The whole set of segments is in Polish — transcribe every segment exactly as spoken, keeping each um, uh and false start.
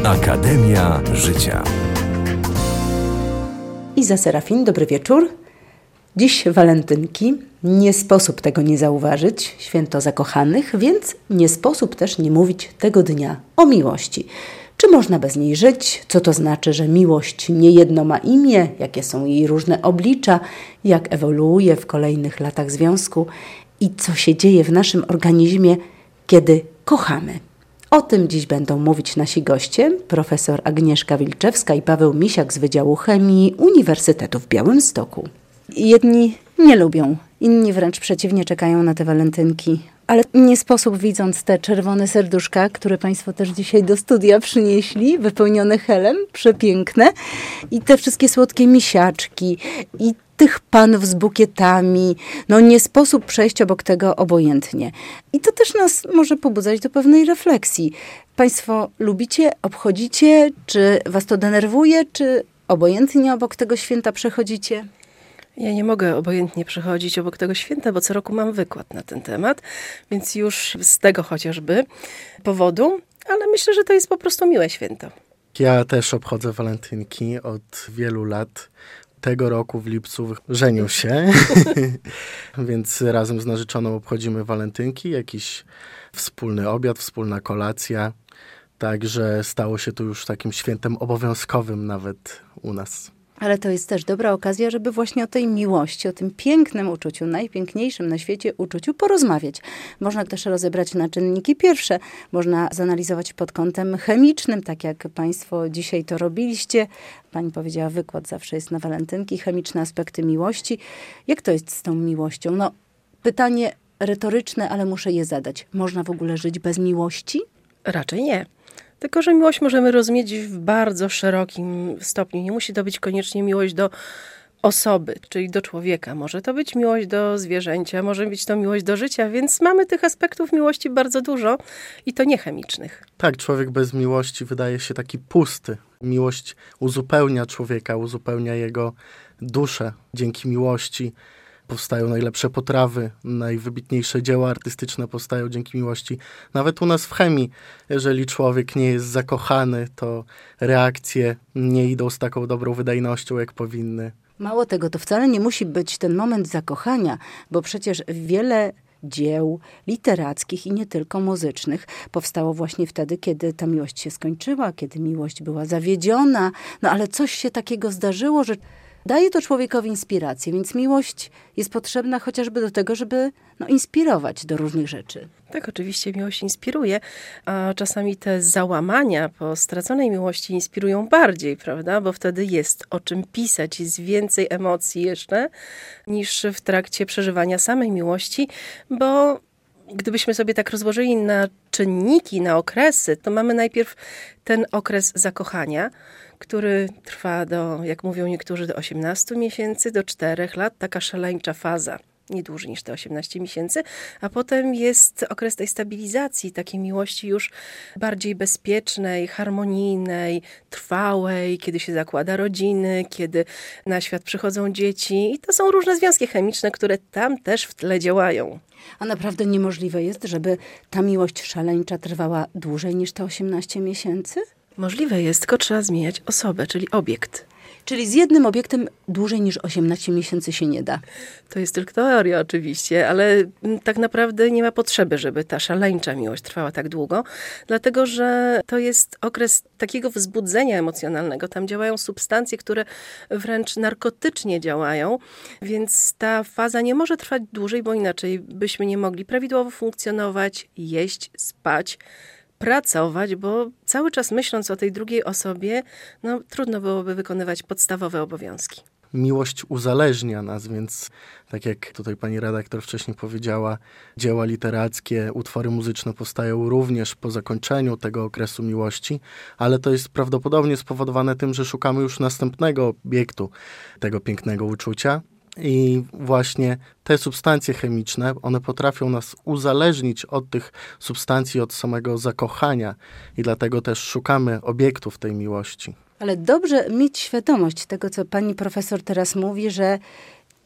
Akademia Życia. Iza Serafin, dobry wieczór. Dziś walentynki. Nie sposób tego nie zauważyć, święto zakochanych, więc nie sposób też nie mówić tego dnia o miłości. Czy można bez niej żyć? Co to znaczy, że miłość niejedno ma imię? Jakie są jej różne oblicza? Jak ewoluuje w kolejnych latach związku? I co się dzieje w naszym organizmie, kiedy kochamy? O tym dziś będą mówić nasi goście, profesor Agnieszka Wilczewska i Paweł Misiak z Wydziału Chemii Uniwersytetu w Białymstoku. Jedni nie lubią, inni wręcz przeciwnie czekają na te walentynki. Ale nie sposób, widząc te czerwone serduszka, które Państwo też dzisiaj do studia przynieśli, wypełnione helem, przepiękne, i te wszystkie słodkie misiaczki, i tych panów z bukietami, no nie sposób przejść obok tego obojętnie. I to też nas może pobudzać do pewnej refleksji. Państwo lubicie, obchodzicie, czy was to denerwuje, czy obojętnie obok tego święta przechodzicie? Ja nie mogę obojętnie przechodzić obok tego święta, bo co roku mam wykład na ten temat, więc już z tego chociażby powodu, ale myślę, że to jest po prostu miłe święto. Ja też obchodzę walentynki od wielu lat. Tego roku w lipcu żenił się, więc razem z narzeczoną obchodzimy walentynki, jakiś wspólny obiad, wspólna kolacja. Także stało się to już takim świętem obowiązkowym nawet u nas. Ale to jest też dobra okazja, żeby właśnie o tej miłości, o tym pięknym uczuciu, najpiękniejszym na świecie uczuciu porozmawiać. Można też rozebrać na czynniki pierwsze, można zanalizować pod kątem chemicznym, tak jak Państwo dzisiaj to robiliście. Pani powiedziała, wykład zawsze jest na walentynki, chemiczne aspekty miłości. Jak to jest z tą miłością? No, pytanie retoryczne, ale muszę je zadać. Można w ogóle żyć bez miłości? Raczej nie. Tylko że miłość możemy rozumieć w bardzo szerokim stopniu. Nie musi to być koniecznie miłość do osoby, czyli do człowieka. Może to być miłość do zwierzęcia, może być to miłość do życia, więc mamy tych aspektów miłości bardzo dużo i to niechemicznych. Tak, człowiek bez miłości wydaje się taki pusty. Miłość uzupełnia człowieka, uzupełnia jego duszę. Dzięki miłości powstają najlepsze potrawy, najwybitniejsze dzieła artystyczne powstają dzięki miłości. Nawet u nas w chemii, jeżeli człowiek nie jest zakochany, to reakcje nie idą z taką dobrą wydajnością, jak powinny. Mało tego, to wcale nie musi być ten moment zakochania, bo przecież wiele dzieł literackich i nie tylko muzycznych powstało właśnie wtedy, kiedy ta miłość się skończyła, kiedy miłość była zawiedziona. No ale coś się takiego zdarzyło, że daje to człowiekowi inspirację, więc miłość jest potrzebna chociażby do tego, żeby no, inspirować do różnych rzeczy. Tak, oczywiście miłość inspiruje, a czasami te załamania po straconej miłości inspirują bardziej, prawda? Bo wtedy jest o czym pisać, jest więcej emocji jeszcze niż w trakcie przeżywania samej miłości, bo gdybyśmy sobie tak rozłożyli na czynniki, na okresy, to mamy najpierw ten okres zakochania, który trwa do, jak mówią niektórzy, do osiemnastu miesięcy, do czterech lat, taka szaleńcza faza, nie dłużej niż te osiemnaście miesięcy, a potem jest okres tej stabilizacji, takiej miłości już bardziej bezpiecznej, harmonijnej, trwałej, kiedy się zakłada rodziny, kiedy na świat przychodzą dzieci i to są różne związki chemiczne, które tam też w tle działają. A naprawdę niemożliwe jest, żeby ta miłość szaleńcza trwała dłużej niż te osiemnaście miesięcy? Możliwe jest, tylko trzeba zmieniać osobę, czyli obiekt. Czyli z jednym obiektem dłużej niż osiemnaście miesięcy się nie da. To jest tylko teoria oczywiście, ale tak naprawdę nie ma potrzeby, żeby ta szaleńcza miłość trwała tak długo, dlatego że to jest okres takiego wzbudzenia emocjonalnego. Tam działają substancje, które wręcz narkotycznie działają, więc ta faza nie może trwać dłużej, bo inaczej byśmy nie mogli prawidłowo funkcjonować, jeść, spać, pracować, bo cały czas myśląc o tej drugiej osobie, no trudno byłoby wykonywać podstawowe obowiązki. Miłość uzależnia nas, więc tak jak tutaj pani redaktor wcześniej powiedziała, dzieła literackie, utwory muzyczne powstają również po zakończeniu tego okresu miłości, ale to jest prawdopodobnie spowodowane tym, że szukamy już następnego obiektu tego pięknego uczucia. I właśnie te substancje chemiczne, one potrafią nas uzależnić od tych substancji, od samego zakochania i dlatego też szukamy obiektów tej miłości. Ale dobrze mieć świadomość tego, co pani profesor teraz mówi, że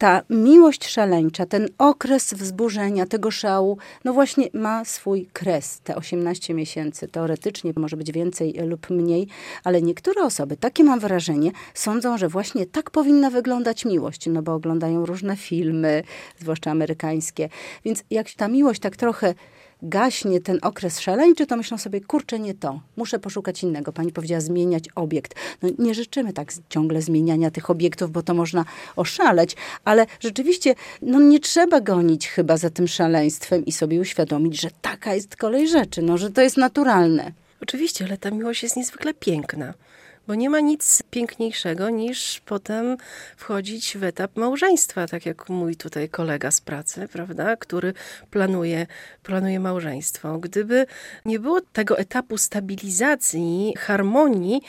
ta miłość szaleńcza, ten okres wzburzenia, tego szału, no właśnie ma swój kres. Te osiemnaście miesięcy teoretycznie może być więcej lub mniej, ale niektóre osoby, takie mam wrażenie, sądzą, że właśnie tak powinna wyglądać miłość, no bo oglądają różne filmy, zwłaszcza amerykańskie. Więc jak ta miłość tak trochę gaśnie, ten okres szaleńczy, to myślą sobie, kurczę, nie to. Muszę poszukać innego. Pani powiedziała zmieniać obiekt. No nie życzymy tak ciągle zmieniania tych obiektów, bo to można oszaleć, ale rzeczywiście no nie trzeba gonić chyba za tym szaleństwem i sobie uświadomić, że taka jest kolej rzeczy, no że to jest naturalne. Oczywiście, ale ta miłość jest niezwykle piękna. Bo nie ma nic piękniejszego niż potem wchodzić w etap małżeństwa, tak jak mój tutaj kolega z pracy, prawda, który planuje, planuje małżeństwo. Gdyby nie było tego etapu stabilizacji, harmonii,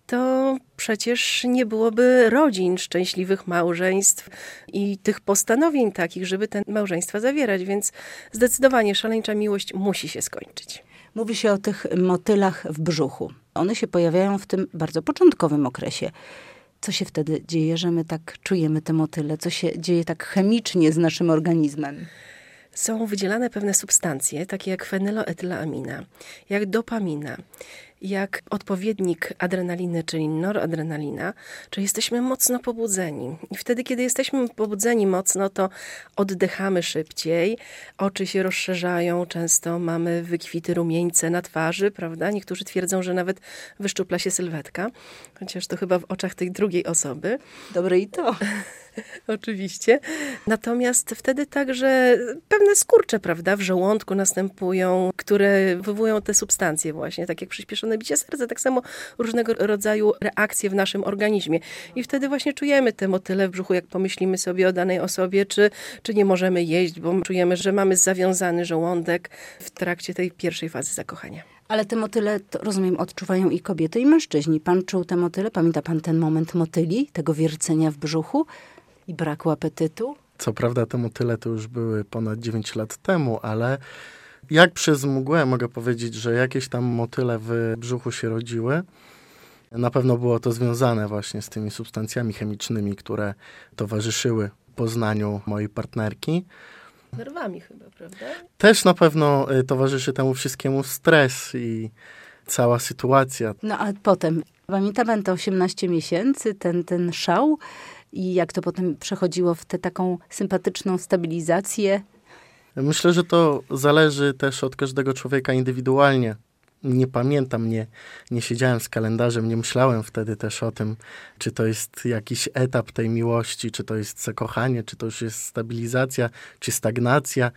to przecież nie byłoby rodzin, szczęśliwych małżeństw i tych postanowień takich, żeby te małżeństwa zawierać. Więc zdecydowanie szaleńcza miłość musi się skończyć. Mówi się o tych motylach w brzuchu. One się pojawiają w tym bardzo początkowym okresie. Co się wtedy dzieje, że my tak czujemy te motyle? Co się dzieje tak chemicznie z naszym organizmem? Są wydzielane pewne substancje, takie jak fenyloetylamina, jak dopamina, jak odpowiednik adrenaliny, czyli noradrenalina, czyli jesteśmy mocno pobudzeni. I wtedy, kiedy jesteśmy pobudzeni mocno, to oddychamy szybciej, oczy się rozszerzają, często mamy wykwity rumieńce na twarzy, prawda? Niektórzy twierdzą, że nawet wyszczupla się sylwetka, chociaż to chyba w oczach tej drugiej osoby. Dobre i to. Oczywiście. Natomiast wtedy także pewne skurcze, prawda, w żołądku następują, które wywołują te substancje właśnie, tak jak przyspieszone bicie serca, tak samo różnego rodzaju reakcje w naszym organizmie. I wtedy właśnie czujemy te motyle w brzuchu, jak pomyślimy sobie o danej osobie, czy, czy nie możemy jeść, bo czujemy, że mamy zawiązany żołądek w trakcie tej pierwszej fazy zakochania. Ale te motyle, to rozumiem, odczuwają i kobiety, i mężczyźni. Pan czuł te motyle? Pamięta pan ten moment motyli, tego wiercenia w brzuchu i braku apetytu? Co prawda te motyle to już były ponad dziewięć lat temu, ale jak przez mgłę mogę powiedzieć, że jakieś tam motyle w brzuchu się rodziły. Na pewno było to związane właśnie z tymi substancjami chemicznymi, które towarzyszyły poznaniu mojej partnerki. Nerwami chyba, prawda? Też na pewno towarzyszy temu wszystkiemu stres i cała sytuacja. No a potem, pamięta pan te osiemnaście miesięcy, ten, ten szał i jak to potem przechodziło w tę taką sympatyczną stabilizację? Myślę, że to zależy też od każdego człowieka indywidualnie. Nie pamiętam, nie, nie siedziałem z kalendarzem, nie myślałem wtedy też o tym, czy to jest jakiś etap tej miłości, czy to jest zakochanie, czy to już jest stabilizacja, czy stagnacja.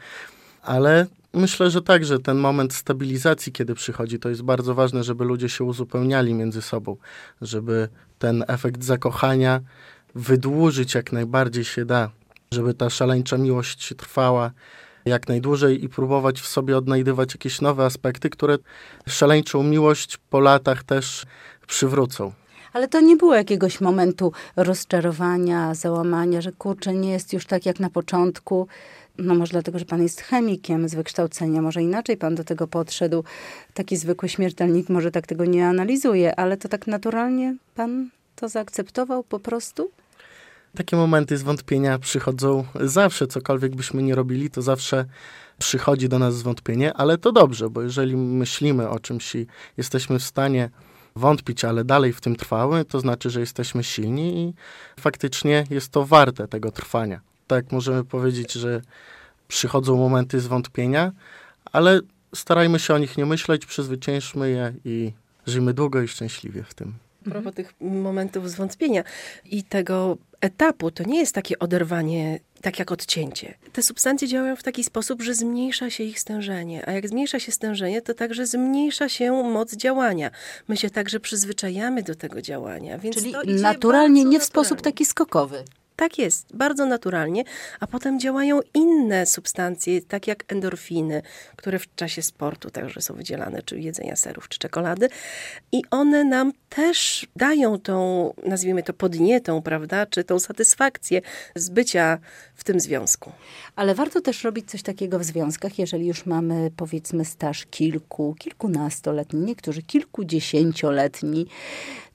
Ale myślę, że tak, że ten moment stabilizacji, kiedy przychodzi, to jest bardzo ważne, żeby ludzie się uzupełniali między sobą, żeby ten efekt zakochania wydłużyć jak najbardziej się da, żeby ta szaleńcza miłość trwała jak najdłużej i próbować w sobie odnajdywać jakieś nowe aspekty, które szaleńczą miłość po latach też przywrócą. Ale to nie było jakiegoś momentu rozczarowania, załamania, że kurczę, nie jest już tak jak na początku. No może dlatego, że pan jest chemikiem z wykształcenia, może inaczej pan do tego podszedł. Taki zwykły śmiertelnik może tak tego nie analizuje, ale to tak naturalnie pan to zaakceptował po prostu? Takie momenty zwątpienia przychodzą zawsze, cokolwiek byśmy nie robili, to zawsze przychodzi do nas zwątpienie, ale to dobrze, bo jeżeli myślimy o czymś i jesteśmy w stanie wątpić, ale dalej w tym trwały, to znaczy, że jesteśmy silni i faktycznie jest to warte tego trwania. Tak możemy powiedzieć, że przychodzą momenty zwątpienia, ale starajmy się o nich nie myśleć, przezwyciężmy je i żyjmy długo i szczęśliwie w tym. A propos tych momentów zwątpienia i tego etapu, to nie jest takie oderwanie, tak jak odcięcie. Te substancje działają w taki sposób, że zmniejsza się ich stężenie, a jak zmniejsza się stężenie, to także zmniejsza się moc działania. My się także przyzwyczajamy do tego działania. Więc Czyli to idzie naturalnie, nie w naturalnie. sposób taki skokowy. Tak jest, bardzo naturalnie, a potem działają inne substancje, tak jak endorfiny, które w czasie sportu także są wydzielane, czy jedzenia serów, czy czekolady. I one nam też dają tą, nazwijmy to podnietą, prawda, czy tą satysfakcję z bycia w tym związku. Ale warto też robić coś takiego w związkach, jeżeli już mamy, powiedzmy, staż kilku, kilkunastoletni, niektórzy kilkudziesięcioletni.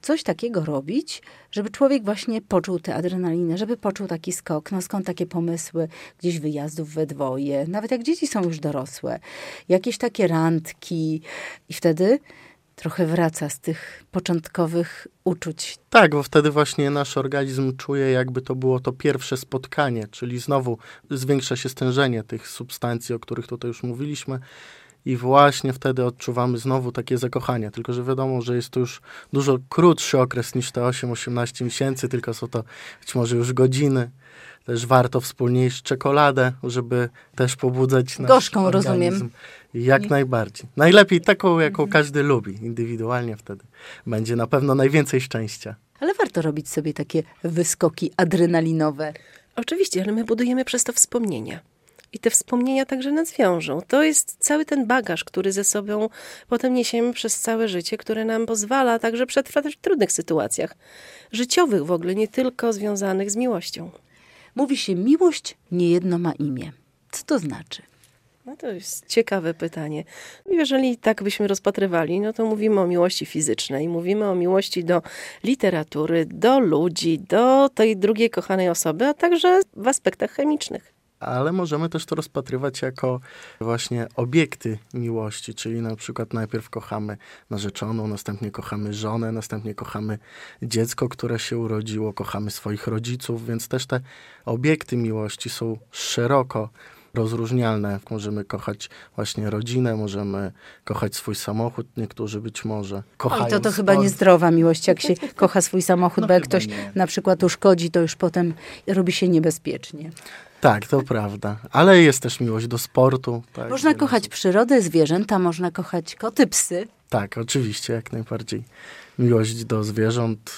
coś takiego robić, żeby człowiek właśnie poczuł tę adrenalinę, żeby poczuł taki skok. No skąd takie pomysły gdzieś wyjazdów we dwoje, nawet jak dzieci są już dorosłe. Jakieś takie randki i wtedy trochę wraca z tych początkowych uczuć. Tak, bo wtedy właśnie nasz organizm czuje, jakby to było to pierwsze spotkanie, czyli znowu zwiększa się stężenie tych substancji, o których tutaj już mówiliśmy. I właśnie wtedy odczuwamy znowu takie zakochanie. Tylko że wiadomo, że jest to już dużo krótszy okres niż te osiem osiemnaście miesięcy, tylko są to być może już godziny. Też warto wspólnie jeść czekoladę, żeby też pobudzać nasz Gorzką, organizm. rozumiem. Jak Nie. najbardziej. Najlepiej taką, jaką mhm. każdy lubi. Indywidualnie wtedy będzie na pewno najwięcej szczęścia. Ale warto robić sobie takie wyskoki adrenalinowe. Oczywiście, ale my budujemy przez to wspomnienia. I te wspomnienia także nas wiążą. To jest cały ten bagaż, który ze sobą potem niesiemy przez całe życie, który nam pozwala także przetrwać w trudnych sytuacjach. Życiowych w ogóle, nie tylko związanych z miłością. Mówi się, miłość niejedno ma imię. Co to znaczy? No to jest ciekawe pytanie. Jeżeli tak byśmy rozpatrywali, no to mówimy o miłości fizycznej, mówimy o miłości do literatury, do ludzi, do tej drugiej kochanej osoby, a także w aspektach chemicznych. Ale możemy też to rozpatrywać jako właśnie obiekty miłości, czyli na przykład najpierw kochamy narzeczoną, następnie kochamy żonę, następnie kochamy dziecko, które się urodziło, kochamy swoich rodziców, więc też te obiekty miłości są szeroko rozróżnialne. Możemy kochać właśnie rodzinę, możemy kochać swój samochód, niektórzy być może kochają I to to sport. chyba niezdrowa miłość, jak się kocha swój samochód, no bo jak ktoś nie. na przykład uszkodzi, to już potem robi się niebezpiecznie. Tak, to prawda. Ale jest też miłość do sportu. Tak, można kochać przyrodę, zwierzęta, można kochać koty, psy. Tak, oczywiście, jak najbardziej. Miłość do zwierząt,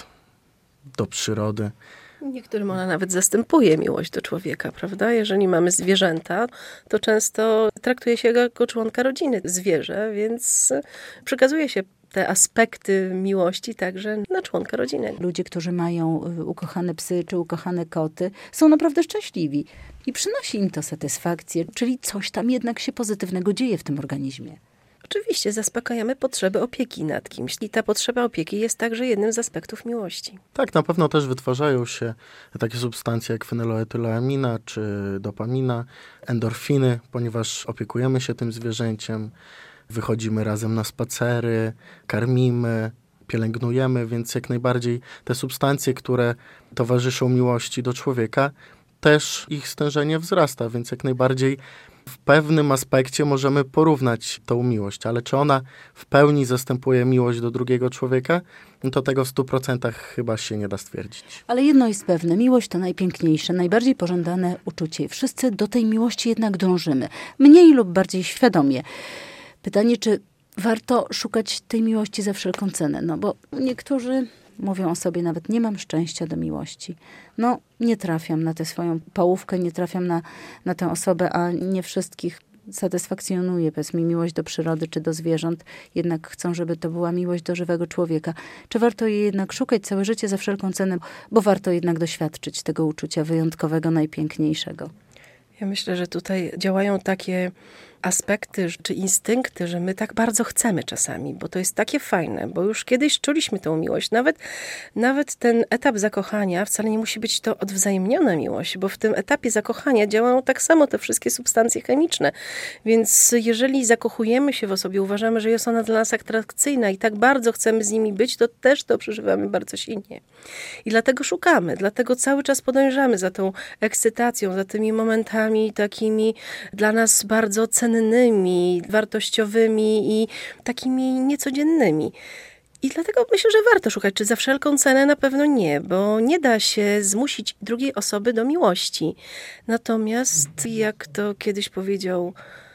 do przyrody. Niektórym ona nawet zastępuje miłość do człowieka, prawda? Jeżeli mamy zwierzęta, to często traktuje się go jako członka rodziny zwierzę, więc przekazuje się te aspekty miłości także na członka rodziny. Ludzie, którzy mają ukochane psy czy ukochane koty, są naprawdę szczęśliwi i przynosi im to satysfakcję, czyli coś tam jednak się pozytywnego dzieje w tym organizmie. Oczywiście zaspokajamy potrzebę opieki nad kimś i ta potrzeba opieki jest także jednym z aspektów miłości. Tak, na pewno też wytwarzają się takie substancje jak fenyloetyloamina czy dopamina, endorfiny, ponieważ opiekujemy się tym zwierzęciem, wychodzimy razem na spacery, karmimy, pielęgnujemy, więc jak najbardziej te substancje, które towarzyszą miłości do człowieka, też ich stężenie wzrasta, więc jak najbardziej w pewnym aspekcie możemy porównać tą miłość, ale czy ona w pełni zastępuje miłość do drugiego człowieka, no to tego w stu procentach chyba się nie da stwierdzić. Ale jedno jest pewne, miłość to najpiękniejsze, najbardziej pożądane uczucie. Wszyscy do tej miłości jednak dążymy, mniej lub bardziej świadomie. Pytanie, czy warto szukać tej miłości za wszelką cenę, no bo niektórzy mówią o sobie nawet, nie mam szczęścia do miłości. No, nie trafiam na tę swoją połówkę, nie trafiam na, na tę osobę, a nie wszystkich satysfakcjonuje, powiedzmy, miłość do przyrody czy do zwierząt. Jednak chcą, żeby to była miłość do żywego człowieka. Czy warto jej jednak szukać całe życie za wszelką cenę, bo warto jednak doświadczyć tego uczucia wyjątkowego, najpiękniejszego? Ja myślę, że tutaj działają takie aspekty czy instynkty, że my tak bardzo chcemy czasami, bo to jest takie fajne, bo już kiedyś czuliśmy tą miłość. Nawet, nawet ten etap zakochania wcale nie musi być to odwzajemniona miłość, bo w tym etapie zakochania działają tak samo te wszystkie substancje chemiczne. Więc jeżeli zakochujemy się w osobie, uważamy, że jest ona dla nas atrakcyjna i tak bardzo chcemy z nimi być, to też to przeżywamy bardzo silnie. I dlatego szukamy, dlatego cały czas podążamy za tą ekscytacją, za tymi momentami takimi dla nas bardzo cennymi, wartościowymi i takimi niecodziennymi. I dlatego myślę, że warto szukać, czy za wszelką cenę na pewno nie, bo nie da się zmusić drugiej osoby do miłości. Natomiast, jak to kiedyś powiedział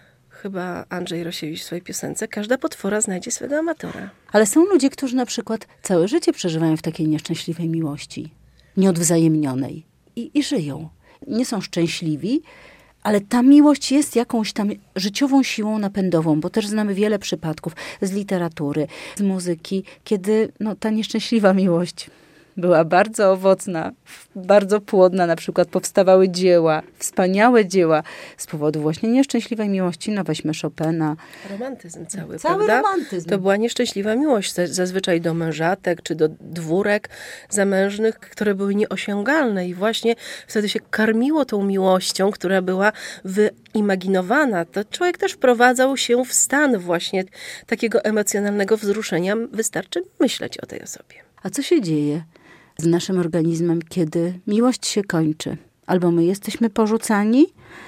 chyba Andrzej Rosiewicz w swojej piosence, każda potwora znajdzie swego amatora. Ale są ludzie, którzy na przykład całe życie przeżywają w takiej nieszczęśliwej miłości, nieodwzajemnionej i, i żyją. Nie są szczęśliwi, ale ta miłość jest jakąś tam życiową siłą napędową, bo też znamy wiele przypadków z literatury, z muzyki, kiedy no, ta nieszczęśliwa miłość była bardzo owocna, bardzo płodna, na przykład powstawały dzieła, wspaniałe dzieła z powodu właśnie nieszczęśliwej miłości. No weźmy Chopina. Romantyzm cały, Cały prawda? romantyzm. To była nieszczęśliwa miłość, zazwyczaj do mężatek czy do dwórek zamężnych, które były nieosiągalne i właśnie wtedy się karmiło tą miłością, która była wyimaginowana. To człowiek też wprowadzał się w stan właśnie takiego emocjonalnego wzruszenia. Wystarczy myśleć o tej osobie. A co się dzieje z naszym organizmem, kiedy miłość się kończy? Albo my jesteśmy porzucani,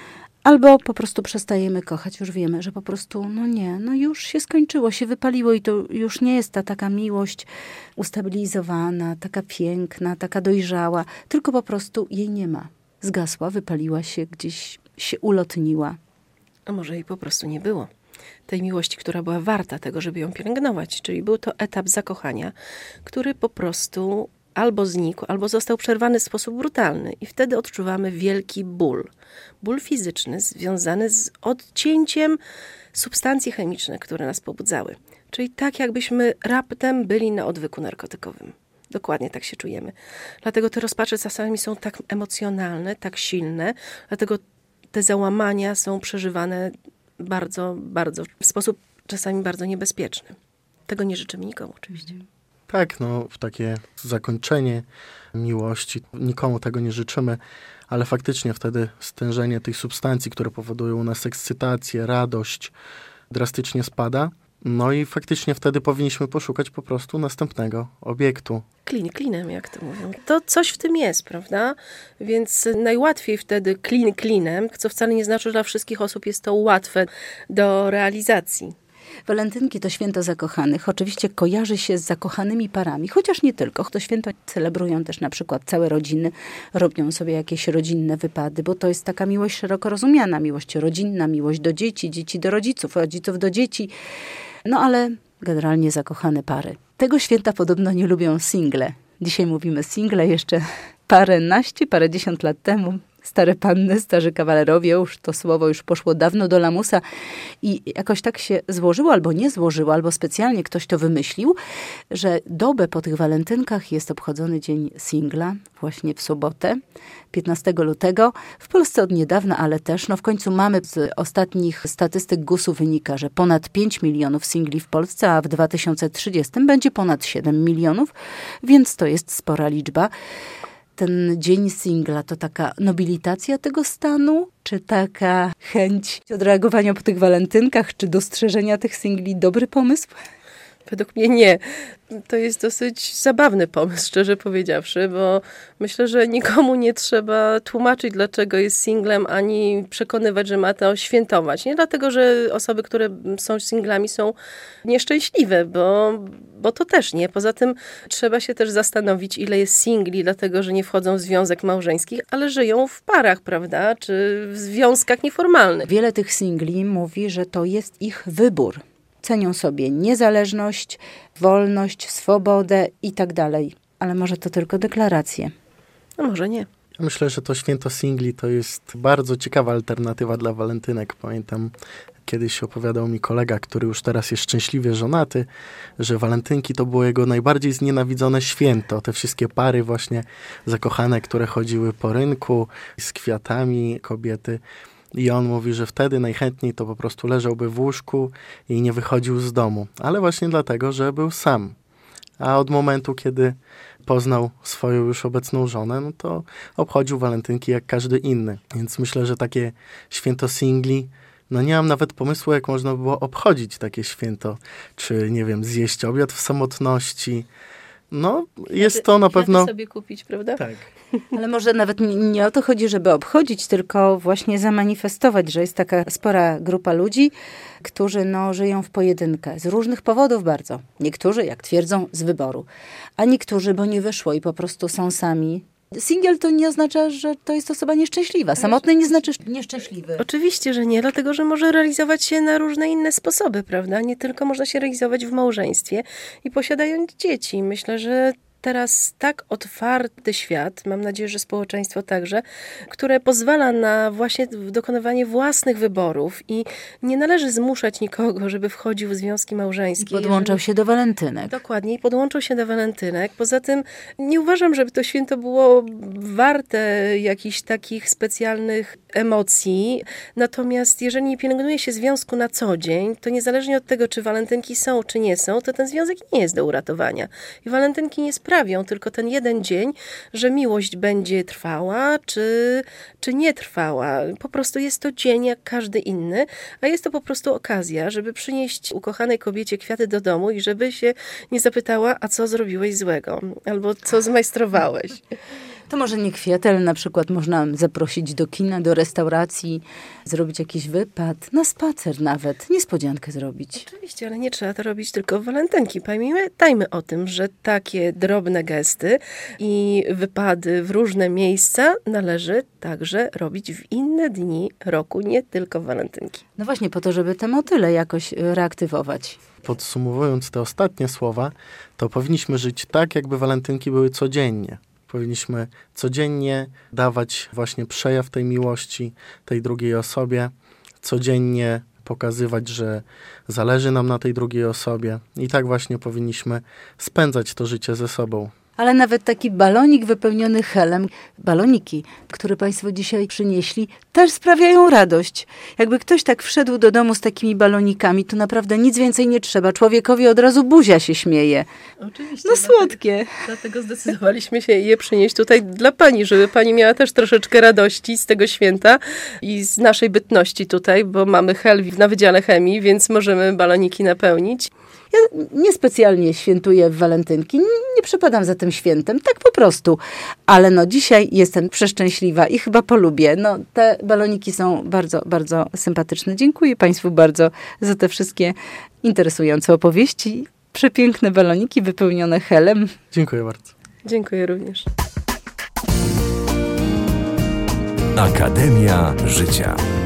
albo po prostu przestajemy kochać. Już wiemy, że po prostu, no nie, no już się skończyło, się wypaliło i to już nie jest ta taka miłość ustabilizowana, taka piękna, taka dojrzała, tylko po prostu jej nie ma. Zgasła, wypaliła się, gdzieś się ulotniła. A może jej po prostu nie było. Tej miłości, która była warta tego, żeby ją pielęgnować. Czyli był to etap zakochania, który po prostu albo znikł, albo został przerwany w sposób brutalny. I wtedy odczuwamy wielki ból. Ból fizyczny związany z odcięciem substancji chemicznych, które nas pobudzały. Czyli tak, jakbyśmy raptem byli na odwyku narkotykowym. Dokładnie tak się czujemy. Dlatego te rozpacze czasami są tak emocjonalne, tak silne. Dlatego te załamania są przeżywane bardzo, bardzo, w sposób czasami bardzo niebezpieczny. Tego nie życzymy nikomu oczywiście. Tak, no w takie zakończenie miłości nikomu tego nie życzymy, ale faktycznie wtedy stężenie tych substancji, które powodują u nas ekscytację, radość, drastycznie spada. No i faktycznie wtedy powinniśmy poszukać po prostu następnego obiektu. Klin klinem, jak to mówią. To coś w tym jest, prawda? Więc najłatwiej wtedy klin klinem, co wcale nie znaczy, że dla wszystkich osób jest to łatwe do realizacji. Walentynki to święto zakochanych. Oczywiście kojarzy się z zakochanymi parami, chociaż nie tylko. To święto celebrują też na przykład całe rodziny, robią sobie jakieś rodzinne wypady, bo to jest taka miłość szeroko rozumiana, miłość rodzinna, miłość do dzieci, dzieci do rodziców, rodziców do dzieci. No ale generalnie zakochane pary. Tego święta podobno nie lubią single. Dzisiaj mówimy single, jeszcze paręnaście, parędziesiąt lat temu. Stare panny, starzy kawalerowie, już to słowo już poszło dawno do lamusa i jakoś tak się złożyło, albo nie złożyło, albo specjalnie ktoś to wymyślił, że dobę po tych walentynkach jest obchodzony Dzień Singla, właśnie w sobotę, piętnastego lutego. W Polsce od niedawna, ale też, no w końcu mamy z ostatnich statystyk gusu wynika, że ponad pięć milionów singli w Polsce, a w dwa tysiące trzydziestym będzie ponad siedem milionów, więc to jest spora liczba. Ten dzień singla to taka nobilitacja tego stanu, czy taka chęć odreagowania po tych walentynkach, czy dostrzeżenia tych singli? Dobry pomysł? Według mnie nie. To jest dosyć zabawny pomysł, szczerze powiedziawszy, bo myślę, że nikomu nie trzeba tłumaczyć, dlaczego jest singlem, ani przekonywać, że ma to świętować. Nie dlatego, że osoby, które są singlami, są nieszczęśliwe, bo, bo to też nie. Poza tym trzeba się też zastanowić, ile jest singli, dlatego, że nie wchodzą w związek małżeński, ale żyją w parach, prawda, czy w związkach nieformalnych. Wiele tych singli mówi, że to jest ich wybór. Cenią sobie niezależność, wolność, swobodę i tak dalej. Ale może to tylko deklaracje. A może nie. Ja myślę, że to święto singli to jest bardzo ciekawa alternatywa dla walentynek. Pamiętam, kiedyś opowiadał mi kolega, który już teraz jest szczęśliwie żonaty, że walentynki to było jego najbardziej znienawidzone święto. Te wszystkie pary właśnie zakochane, które chodziły po rynku z kwiatami, kobiety. I on mówi, że wtedy najchętniej to po prostu leżałby w łóżku i nie wychodził z domu. Ale właśnie dlatego, że był sam. A od momentu, kiedy poznał swoją już obecną żonę, no to obchodził walentynki jak każdy inny. Więc myślę, że takie święto singli, no nie mam nawet pomysłu, jak można by było obchodzić takie święto. Czy, nie wiem, zjeść obiad w samotności. No, jest to na pewno... sobie kupić, prawda? Tak. Ale może nawet nie, nie o to chodzi, żeby obchodzić, tylko właśnie zamanifestować, że jest taka spora grupa ludzi, którzy no, żyją w pojedynkę. Z różnych powodów bardzo. Niektórzy, jak twierdzą, z wyboru. A niektórzy, bo nie wyszło i po prostu są sami. Singiel to nie oznacza, że to jest osoba nieszczęśliwa. Samotny nie znaczy nieszczęśliwy. Oczywiście, że nie, dlatego, że może realizować się na różne inne sposoby, prawda? Nie tylko można się realizować w małżeństwie i posiadając dzieci. Myślę, że teraz tak otwarty świat, mam nadzieję, że społeczeństwo także, które pozwala na właśnie dokonywanie własnych wyborów i nie należy zmuszać nikogo, żeby wchodził w związki małżeńskie. Podłączał jeżeli... się do walentynek. Dokładnie, i podłączał się do walentynek. Poza tym nie uważam, żeby to święto było warte jakichś takich specjalnych emocji. Natomiast jeżeli nie pielęgnuje się związku na co dzień, to niezależnie od tego, czy walentynki są, czy nie są, to ten związek nie jest do uratowania. I walentynki nie sprawią tylko ten jeden dzień, że miłość będzie trwała, czy, czy nie trwała. Po prostu jest to dzień jak każdy inny, a jest to po prostu okazja, żeby przynieść ukochanej kobiecie kwiaty do domu i żeby się nie zapytała, a co zrobiłeś złego, albo co zmajstrowałeś. To może nie kwiaty, ale na przykład można zaprosić do kina, do restauracji, zrobić jakiś wypad, na spacer nawet, niespodziankę zrobić. Oczywiście, ale nie trzeba to robić tylko w walentynki. Pamiętajmy o tym, że takie drobne gesty i wypady w różne miejsca należy także robić w inne dni roku, nie tylko w walentynki. No właśnie po to, żeby te motyle jakoś reaktywować. Podsumowując te ostatnie słowa, to powinniśmy żyć tak, jakby walentynki były codziennie. Powinniśmy codziennie dawać właśnie przejaw tej miłości tej drugiej osobie, codziennie pokazywać, że zależy nam na tej drugiej osobie i tak właśnie powinniśmy spędzać to życie ze sobą. Ale nawet taki balonik wypełniony helem, baloniki, które Państwo dzisiaj przynieśli, też sprawiają radość. Jakby ktoś tak wszedł do domu z takimi balonikami, to naprawdę nic więcej nie trzeba. Człowiekowi od razu buzia się śmieje. Oczywiście. No słodkie. Dlatego, dlatego zdecydowaliśmy się je przynieść tutaj dla pani, żeby pani miała też troszeczkę radości z tego święta i z naszej bytności tutaj, bo mamy hel na Wydziale Chemii, więc możemy baloniki napełnić. Ja niespecjalnie świętuję w walentynki, nie przepadam za tym świętem, tak po prostu. Ale no dzisiaj jestem przeszczęśliwa i chyba polubię. No te baloniki są bardzo, bardzo sympatyczne. Dziękuję Państwu bardzo za te wszystkie interesujące opowieści. Przepiękne baloniki wypełnione helem. Dziękuję bardzo. Dziękuję również. Akademia Życia.